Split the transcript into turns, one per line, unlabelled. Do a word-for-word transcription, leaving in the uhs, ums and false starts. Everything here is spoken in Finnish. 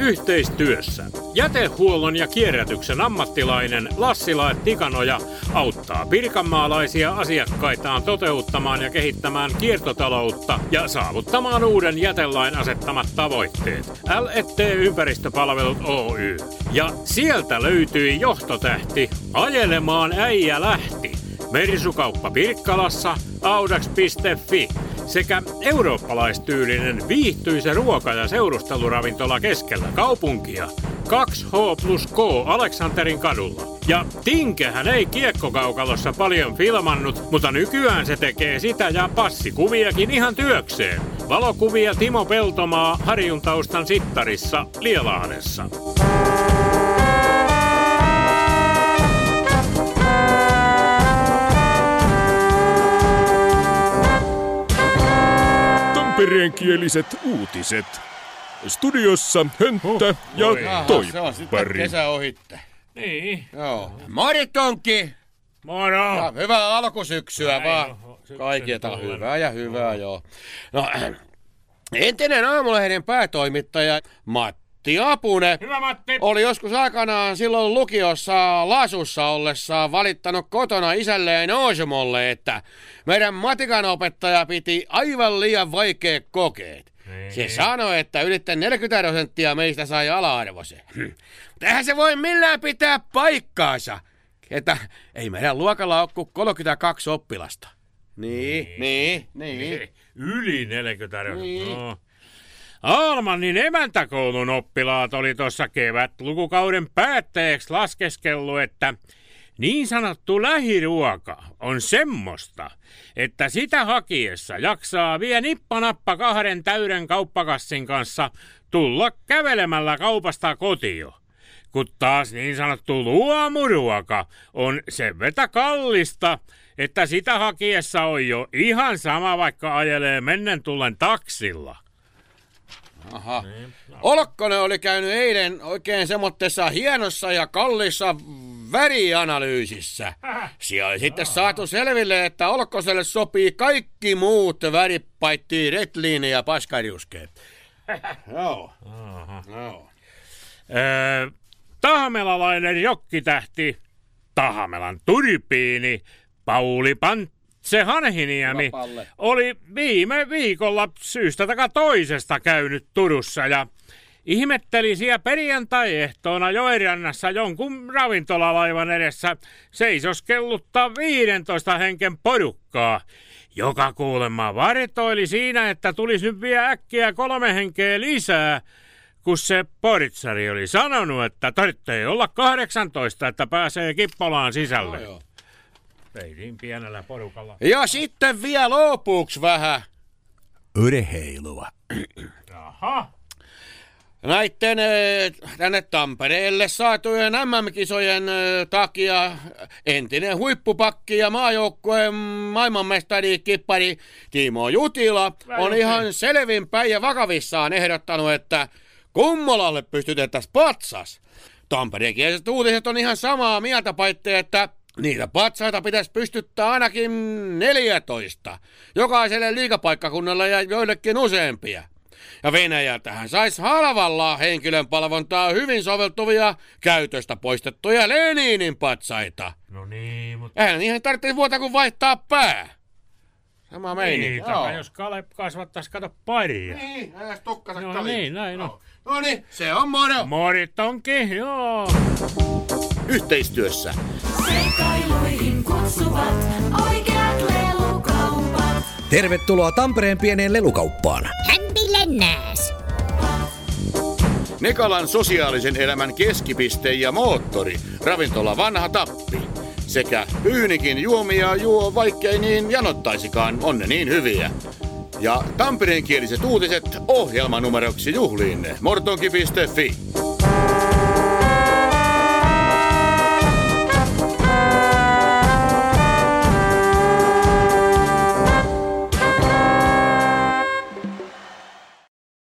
Yhteistyössä jätehuollon ja kierrätyksen ammattilainen Lassila et Tikanoja auttaa pirkanmaalaisia asiakkaitaan toteuttamaan ja kehittämään kiertotaloutta ja saavuttamaan uuden jätelain asettamat tavoitteet. L et T Ympäristöpalvelut Oy. Ja sieltä löytyi johtotähti Ajelemaan äijä lähti. Mersukauppa Pirkkalassa, audax piste fi sekä eurooppalaistyylinen viihtyisä ruoka- ja seurusteluravintola keskellä kaupunkia. kaksi H plus K Aleksanterin kadulla. Ja Tinkehän ei Kiekkokaukalossa paljon filmannut, mutta nykyään se tekee sitä ja passikuviakin ihan työkseen. Valokuvia Timo Peltomaa Harjun taustan sittarissa Lielahdessa.
Tampereenkieliset uutiset. Studiossa Hönttä ja Toippari.
Se on sitten kesä ohitte.
Niin.
Joo. Mori Tonkki!
Moro!
Ja hyvää alkusyksyä
Näin
vaan.
on. Syksyn
Kaikilta
tulen.
hyvää ja hyvää, joo. No, entinen Aamulehden päätoimittaja Matti Apunen
Hyvä Matti!
oli joskus aikanaan silloin lukiossa Lasussa ollessaan valittanut kotona isälleen Osmolle, että meidän matikanopettaja piti aivan liian vaikeat kokeet.
Niin.
Se sanoi, että ylittäen neljäkymmentä prosenttia meistä sai ala-arvoisen. Hm. Mutta eihän se voi millään pitää paikkaansa, että ei meidän luokalla ole kuin kolmekymmentäkaksi oppilasta. Niin, niin, niin. niin.
Yli neljäkymmentä.
Niin.
No. Almannin emäntäkoulun oppilaat oli tuossa kevät lukukauden päätteeksi laskeskellut, että niin sanottu lähiruoka on semmoista, että sitä hakiessa jaksaa vie nippanappa kahden täyden kauppakassin kanssa tulla kävelemällä kaupasta kotio. Kun taas niin sanottu luomuruoka on sen vetä kallista, että sitä hakiessa on jo ihan sama, vaikka ajelee mennen tullen taksilla.
Aha. Olkkonen oli käynyt eilen oikein semmoisessa hienossa ja kallissa värianalyysissä. Siellä oli sitten saatu selville, että Olkkoselle sopii kaikki muut värit paitsi retliini ja paskariuskeet. Joo. Joo.
Öö, tahamelalainen jokkitähti, Tahamelan turbiini, Pauli Pantse Hanhiniemi oli viime viikolla syystä taka toisesta käynyt Turussa ja ihmetteli siellä perjantai-ehtoona Joenrannassa jonkun ravintolalaivan edessä seisoskellutta viidentoista henken porukkaa, joka kuulemma vartoili siinä, että tulisi nyt vielä äkkiä kolme henkeä lisää, kun se portsari oli sanonut, että tarvitsee olla kahdeksantoista, että pääsee kippolaan sisälle.
No,
ei niin pienellä porukalla.
Ja sitten vielä lopuksi vähän
urheilua.
Aha.
Näitten tänne Tampereelle saatujen M M-kisojen takia entinen huippupakki ja maajoukkueen maailmanmestari kippari Timo Jutila on ihan selvinpäin ja vakavissaan ehdottanut, että Kummolalle pystytettäisiin patsas. Tampereenkieliset uutiset on ihan samaa mieltä, paitsi että niitä patsaita pitäisi pystyttää ainakin neljätoista. Jokaiselle liigapaikkakunnalle ja joillekin useampia. Ja Venäjältähän saisi halvalla henkilön palvontaa hyvin soveltuvia käytöstä poistettuja Leninin patsaita.
No niin, mutta...
Eihän niihin tarvitsisi vuotta kuin vaihtaa pää. Sama meininki.
Niin, taka, jos Kale kasvattaisi, kato paria.
Niin, äs tukkansa
No
Kali.
niin, näin on.
No niin, se on moro.
Mori Tonki, joo.
Yhteistyössä
Seikkailuihin kutsuvat oikeat lelukaupat.
Tervetuloa Tampereen pieneen lelukauppaan.
Hämpi lennääs.
Nekalan sosiaalisen elämän keskipiste ja moottori, ravintola Vanha Tappi. Sekä Pyynikin juomia juo, vaikkei niin janottaisikaan, on ne niin hyviä. Ja tampereenkieliset uutiset ohjelmanumeroksi juhliinne. mortonki piste fi.